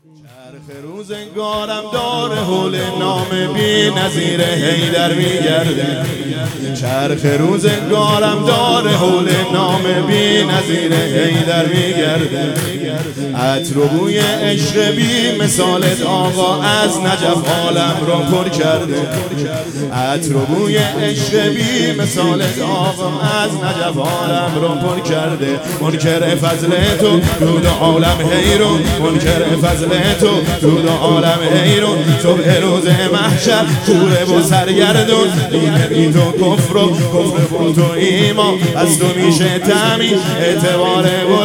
چرخ روزگارم دار حول نام بی نظیر حیدر میگرده. چرخ روزگارم دار حول نام بی نظیر حیدر میگرده. عطر و بوی عشق بی مثالت آقا از نجف عالم رو پر کرده. عطر و بوی عشق بی مثالت آقا از نجف عالم رو پر کرده. منکر فضل تو دود عالم حیرون، منکر فضل تو دود عالم حیرون. صبح روز محشر کوره و سرگردون، دین بی تو کفر و کفر با تو ایمان. از تو میشه تامین اعتبار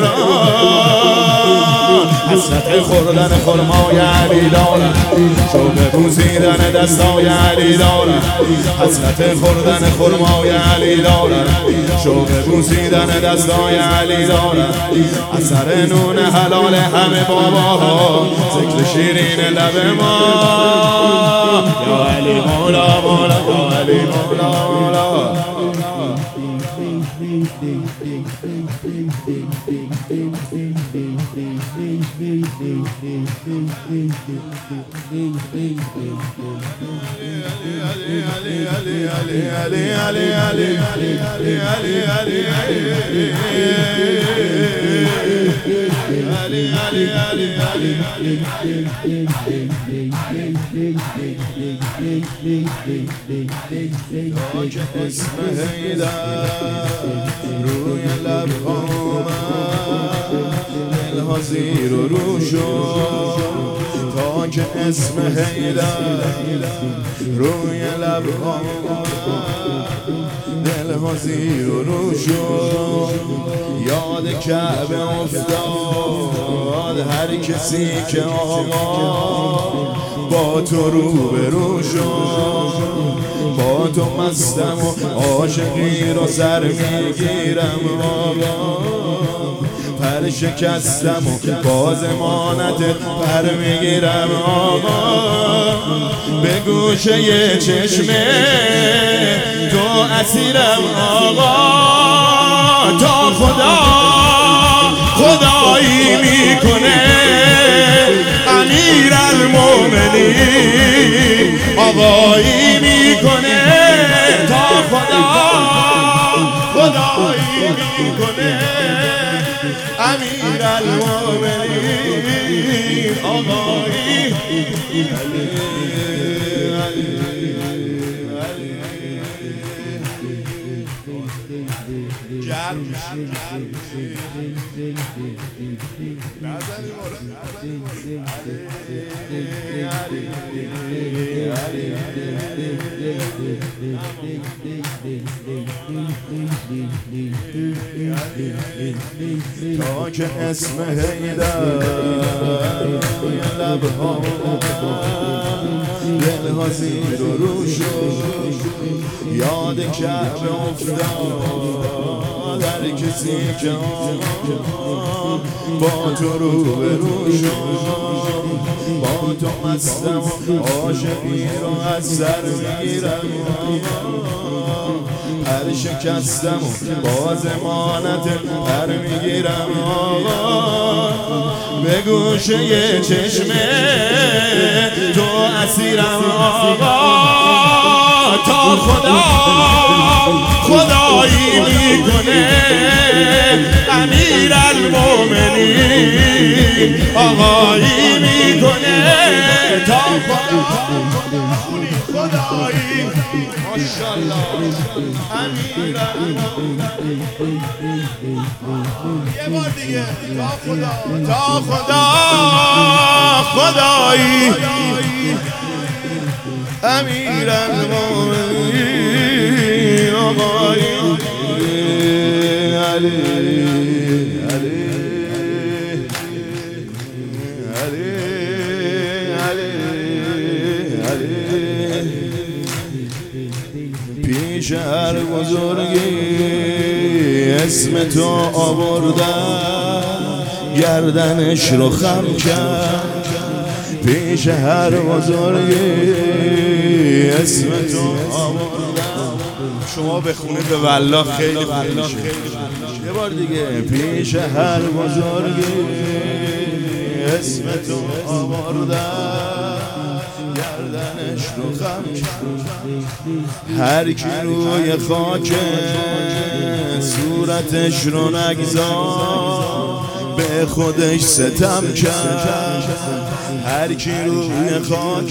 بران. حسرت خوردن خرمای علی دارم، شوق بوسیدن دستای علی دارم. حسرت خوردن خرمای علی دارم، شوق بوسیدن دستای علی دارم. اثر نون حلال همه باباها، ذکر شیرین لب ما. یا علی مولا مولا، یا علی مولا مولا. اسم حیدر روی لب آمد، دلها زیر و رو شد. تا که اسم حیدر روی لب آمد، دلها زیر و رو شد. یاد کعبه افتاد هر کسی که آقا با تو روبرو شد. با تو مستم و عاشقی رو سر میگیرم آقا. پر شکستم و باز مانتت پر میگیرم آقا. به گوشه چشمه تو اسیرم آقا. تا خدا خدایی میکنه امیر المومنین آقایی میکنه. تا خدا خدایی میکنه امیر المومنین آقایی. تا که اسم حیدر لبها دلها زیر و رو شد. یاد کعبه افتاد هر کسی که با تو روبرو شد. با تو مستم و عاشقی رو از سر میگیرم. پر شکستم و باز مانت پر میگیرم آقا. به گوشه چشمه تو اسیرم آقا. تا خدا خدایی میکنه امیر المومنین آقایی میکنه. تا خدا خدایی ماشاءالله امیر یه بار دیگه. تا خدا خدایی امیر المومنین آقایی. علی علی علی علی پیش هر بزرگی اسم تو آوردن، گردنش رو خم کرد. پیش هر بزرگی اسم تو آوردن. شما بخونید به والله خیلی خوب میشه. یه بار دیگه. پیش هر بزرگی اسم تو آوردن گردنش رو خم هر کی روی خاک صورتش رو نگذار به خودش ستم کرد هر کی روی خاک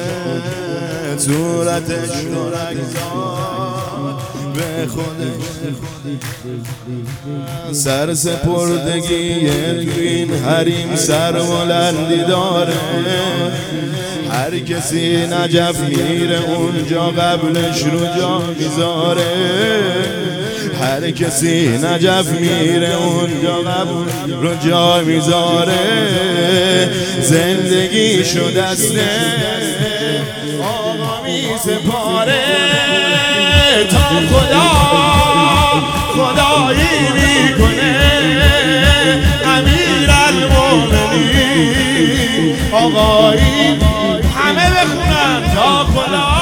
صورتش رو نگذار به خودش سر سپردگی این حریم سر بلندی داره هر کسی نجف میره اونجا قبلش رو جا میذاره هر کسی نجف میره اونجا قبل رو جا میذاره زندگیشو دسته آقا میسپاره تا خدایی میکنه امیرالمومنین آقایی همه بخونن تا خدا